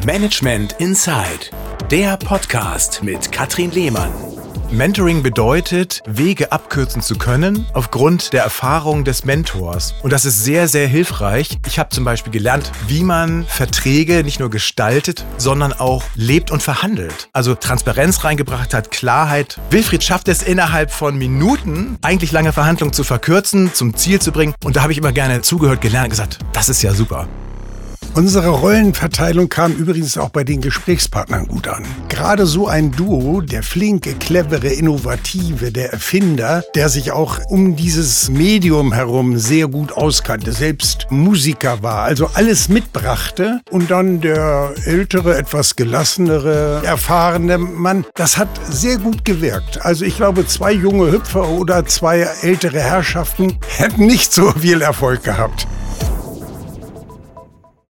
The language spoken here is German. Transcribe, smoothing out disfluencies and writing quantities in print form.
Management Inside, der Podcast mit Katrin Lehmann. Mentoring bedeutet, Wege abkürzen zu können aufgrund der Erfahrung des Mentors. Und das ist sehr, sehr hilfreich. Ich habe zum Beispiel gelernt, wie man Verträge nicht nur gestaltet, sondern auch lebt und verhandelt. Also Transparenz reingebracht hat, Klarheit. Wilfried schafft es innerhalb von Minuten, eigentlich lange Verhandlungen zu verkürzen, zum Ziel zu bringen. Und da habe ich immer gerne zugehört, gelernt und gesagt, das ist ja super. Unsere Rollenverteilung kam übrigens auch bei den Gesprächspartnern gut an. Gerade so ein Duo, der flinke, clevere, innovative, der Erfinder, der sich auch um dieses Medium herum sehr gut auskannte, selbst Musiker war, also alles mitbrachte, und dann der ältere, etwas gelassenere, erfahrene Mann, das hat sehr gut gewirkt. Also ich glaube, 2 junge Hüpfer oder 2 ältere Herrschaften hätten nicht so viel Erfolg gehabt.